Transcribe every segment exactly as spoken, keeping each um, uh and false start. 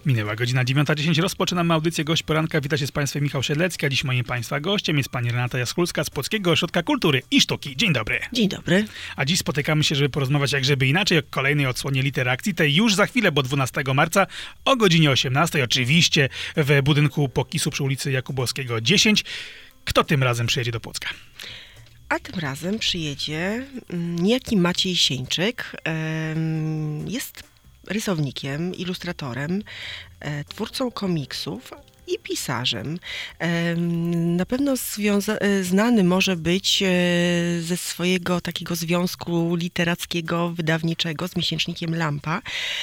Minęła godzina dziewiąta dziesięć. Rozpoczynamy audycję Gość Poranka. Wita się z Państwem Michał Siedlecki, a dziś moim Państwa gościem jest pani Renata Jaskulska z Płockiego Ośrodka Kultury i Sztuki. Dzień dobry. Dzień dobry. A dziś spotykamy się, żeby porozmawiać jak żeby inaczej o kolejnej odsłonie Literakcji, tej już za chwilę, bo dwunastego marca o godzinie osiemnastej, oczywiście w budynku Pokisu przy ulicy Jakubowskiego dziesięć. Kto tym razem przyjedzie do Płocka? A tym razem przyjedzie niejaki Maciej Sieńczyk. Jest rysownikiem, ilustratorem, twórcą komiksów i pisarzem. Na pewno związa- znany może być ze swojego takiego związku literackiego, wydawniczego z miesięcznikiem Lampa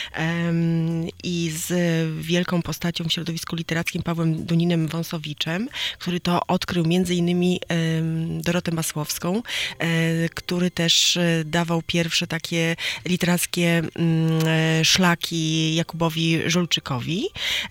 i z wielką postacią w środowisku literackim Pawłem Duninem Wąsowiczem, który to odkrył między innymi Dorotę Masłowską, który też dawał pierwsze takie literackie szlaki Jakubowi Żulczykowi.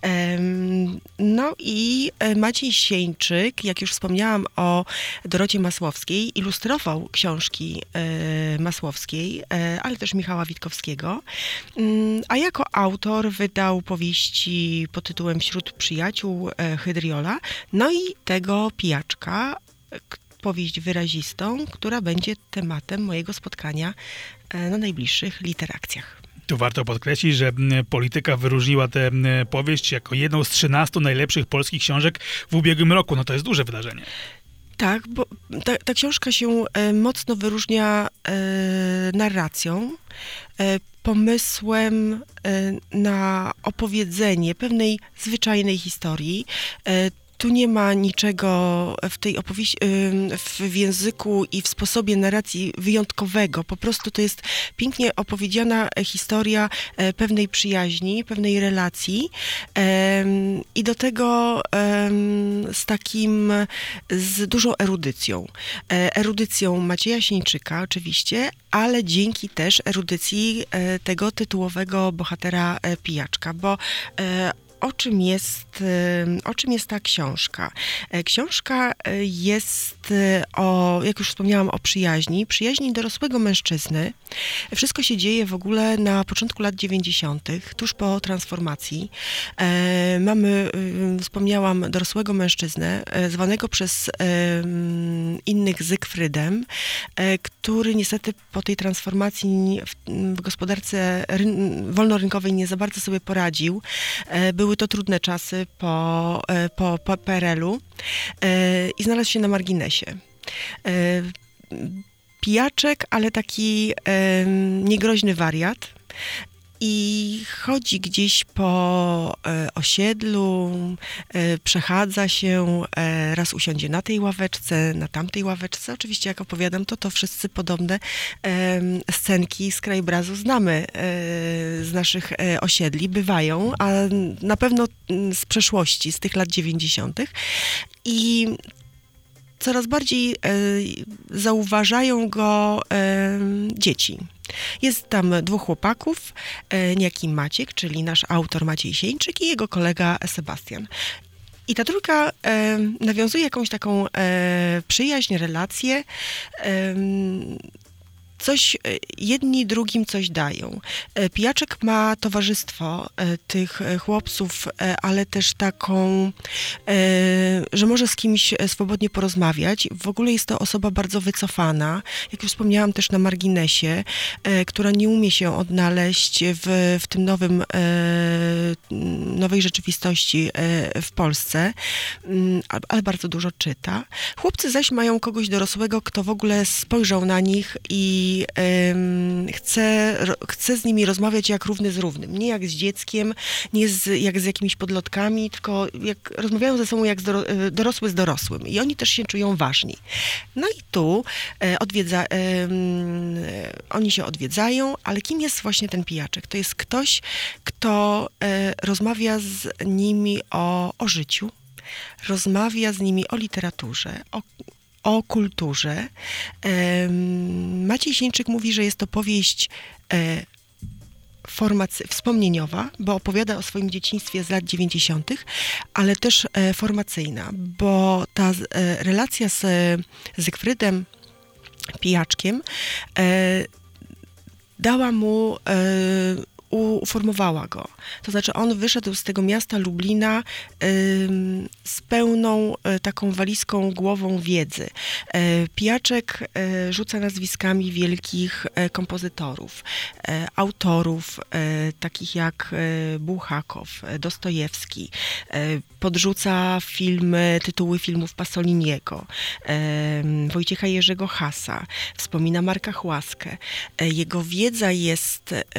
No i Maciej Sieńczyk, jak już wspomniałam o Dorocie Masłowskiej, ilustrował książki Masłowskiej, ale też Michała Witkowskiego, a jako autor wydał powieści pod tytułem Wśród przyjaciół Hydriola, no i tego Pijaczka, powieść wyrazistą, która będzie tematem mojego spotkania na najbliższych literakcjach. Tu warto podkreślić, że Polityka wyróżniła tę powieść jako jedną z trzynastu najlepszych polskich książek w ubiegłym roku. No to jest duże wydarzenie. Tak, bo ta, ta książka się e, mocno wyróżnia e, narracją, e, pomysłem e, na opowiedzenie pewnej zwyczajnej historii. E, Tu nie ma niczego w tej opowieści, w języku i w sposobie narracji wyjątkowego. Po prostu to jest pięknie opowiedziana historia pewnej przyjaźni, pewnej relacji i do tego z takim, z dużą erudycją. Erudycją Macieja Sieńczyka oczywiście, ale dzięki też erudycji tego tytułowego bohatera Pijaczka, bo O czym jest, o czym jest ta książka? Książka jest o, jak już wspomniałam, o przyjaźni, przyjaźni dorosłego mężczyzny. Wszystko się dzieje w ogóle na początku lat dziewięćdziesiątych, tuż po transformacji. Mamy, wspomniałam, dorosłego mężczyznę, zwanego przez innych Zygfrydem, który niestety po tej transformacji w gospodarce wolnorynkowej nie za bardzo sobie poradził. Były to trudne czasy po, po, po P R L u i znalazł się na marginesie. Pijaczek, ale taki niegroźny wariat. I chodzi gdzieś po e, osiedlu, e, przechadza się, e, raz usiądzie na tej ławeczce, na tamtej ławeczce. Oczywiście, jak opowiadam, to to wszyscy podobne e, scenki z krajobrazu znamy e, z naszych e, osiedli, bywają, a na pewno z przeszłości, z tych lat dziewięćdziesiątych. I coraz bardziej e, zauważają go e, dzieci. Jest tam dwóch chłopaków, e, niejaki Maciek, czyli nasz autor Maciej Sieńczyk i jego kolega Sebastian. I ta trójka e, nawiązuje jakąś taką e, przyjaźń, relację, e, coś, jedni drugim coś dają. Pijaczek ma towarzystwo tych chłopców, ale też taką, że może z kimś swobodnie porozmawiać. W ogóle jest to osoba bardzo wycofana, jak już wspomniałam, też na marginesie, która nie umie się odnaleźć w, w tym nowym, nowej rzeczywistości w Polsce, ale bardzo dużo czyta. Chłopcy zaś mają kogoś dorosłego, kto w ogóle spojrzał na nich i i ym, chce, ro, chce z nimi rozmawiać jak równy z równym. Nie jak z dzieckiem, nie z, jak z jakimiś podlotkami, tylko jak rozmawiają ze sobą jak z doro, dorosły z dorosłym. I oni też się czują ważni. No i tu e, odwiedza, e, oni się odwiedzają, ale kim jest właśnie ten pijaczek? To jest ktoś, kto e, rozmawia z nimi o, o życiu, rozmawia z nimi o literaturze, o o kulturze. Maciej Sieńczyk mówi, że jest to powieść formacy- wspomnieniowa, bo opowiada o swoim dzieciństwie z lat dziewięćdziesiątych, ale też formacyjna, bo ta relacja z Zygfrydem Pijaczkiem dała mu uformowała go. To znaczy on wyszedł z tego miasta Lublina y, z pełną y, taką walizką głową wiedzy. Y, Pijaczek y, rzuca nazwiskami wielkich y, kompozytorów, y, autorów, y, takich jak y, Bułhakow, y, Dostojewski. Y, podrzuca filmy, tytuły filmów Pasoliniego, y, Wojciecha Jerzego Hasa. Wspomina Marka Chłaskę. Y, jego wiedza jest y,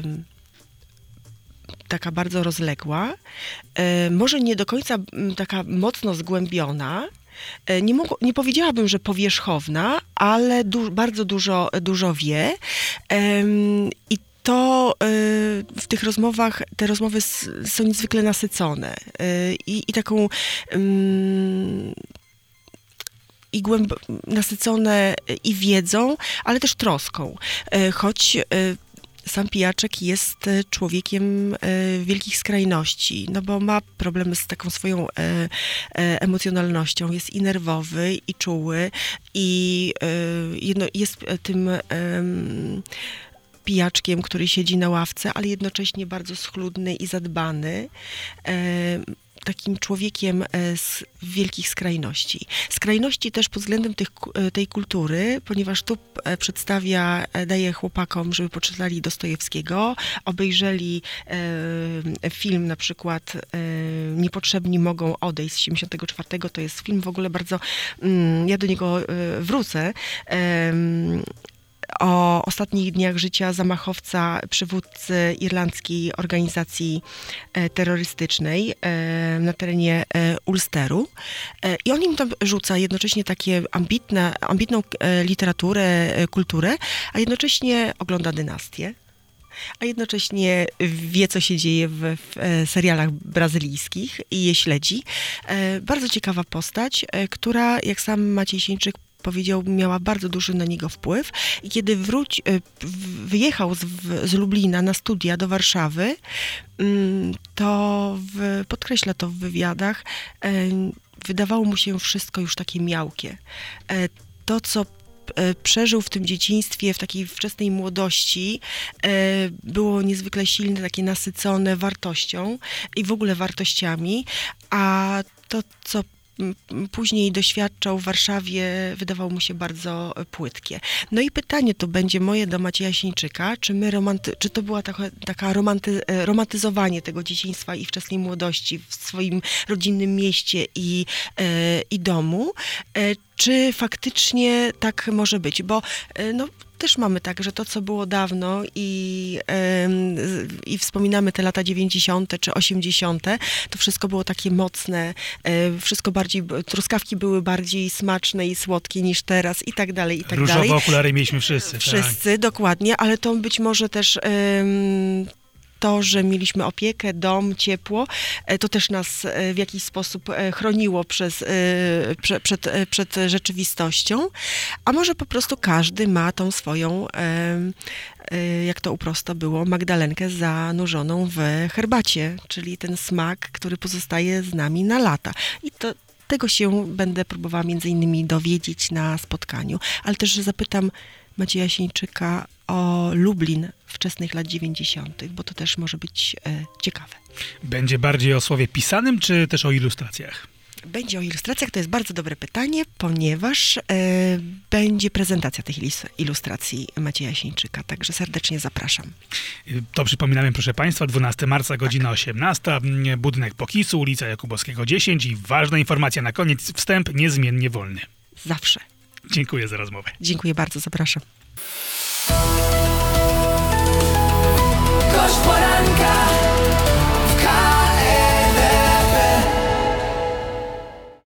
taka bardzo rozległa, e, może nie do końca m, taka mocno zgłębiona. E, nie, mógł, nie powiedziałabym, że powierzchowna, ale du- bardzo dużo, dużo wie. E, I to e, w tych rozmowach, te rozmowy s- są niezwykle nasycone. E, i, I taką mm, i głęb- nasycone i wiedzą, ale też troską. E, choć e, sam Pijaczek jest człowiekiem e, wielkich skrajności, no bo ma problemy z taką swoją e, e, emocjonalnością. Jest i nerwowy, i czuły, i e, jedno, jest tym e, pijaczkiem, który siedzi na ławce, ale jednocześnie bardzo schludny i zadbany. E, takim człowiekiem z wielkich skrajności. Skrajności też pod względem tych, tej kultury, ponieważ tu przedstawia, daje chłopakom, żeby poczytali Dostojewskiego, obejrzeli e, film na przykład e, Niepotrzebni mogą odejść z siedemdziesiątego czwartego. To jest film w ogóle bardzo, mm, ja do niego e, wrócę, e, o ostatnich dniach życia zamachowca, przywódcy irlandzkiej organizacji e, terrorystycznej e, na terenie e, Ulsteru. E, I on im tam rzuca jednocześnie takie ambitne, ambitną e, literaturę, e, kulturę, a jednocześnie ogląda dynastię. A jednocześnie wie, co się dzieje w, w serialach brazylijskich i je śledzi. E, bardzo ciekawa postać, e, która, jak sam Maciej Sieńczyk powiedział, miała bardzo duży na niego wpływ i kiedy wróci, wyjechał z, z Lublina na studia do Warszawy, to w, podkreśla to w wywiadach, wydawało mu się wszystko już takie miałkie. To, co przeżył w tym dzieciństwie, w takiej wczesnej młodości, było niezwykle silne, takie nasycone wartością i w ogóle wartościami, a to, co później doświadczał w Warszawie, wydawało mu się bardzo płytkie. No i pytanie to będzie moje do Macieja Sieńczyka, czy, my romanty- czy to była taka, taka romanty- romantyzowanie tego dzieciństwa i wczesnej młodości w swoim rodzinnym mieście i, e, i domu, e, czy faktycznie tak może być, bo e, no, też mamy tak, że to, co było dawno i, yy, i wspominamy te lata dziewięćdziesiąte czy osiemdziesiąte, to wszystko było takie mocne, yy, wszystko bardziej, truskawki były bardziej smaczne i słodkie niż teraz i tak dalej, i tak Różowe dalej. Różowe okulary mieliśmy wszyscy. Wszyscy, tak. Dokładnie, ale to być może też... Yy, to, że mieliśmy opiekę, dom, ciepło, to też nas w jakiś sposób chroniło przez, prze, przed, przed rzeczywistością, a może po prostu każdy ma tą swoją, jak to uprosto było, magdalenkę zanurzoną w herbacie, czyli ten smak, który pozostaje z nami na lata. I to tego się będę próbowała między innymi dowiedzieć na spotkaniu, ale też zapytam Macieja Sieńczyka o Lublin wczesnych lat dziewięćdziesiątych, bo to też może być e, ciekawe. Będzie bardziej o słowie pisanym, czy też o ilustracjach? Będzie o ilustracjach, to jest bardzo dobre pytanie, ponieważ e, będzie prezentacja tych ilustracji Macieja Sieńczyka, także serdecznie zapraszam. To przypominamy, proszę Państwa, dwunastego marca, godzina osiemnasta, budynek Pokisu, ulica Jakubowskiego dziesięć i ważna informacja na koniec, wstęp niezmiennie wolny. Zawsze. Dziękuję za rozmowę. Dziękuję bardzo, zapraszam.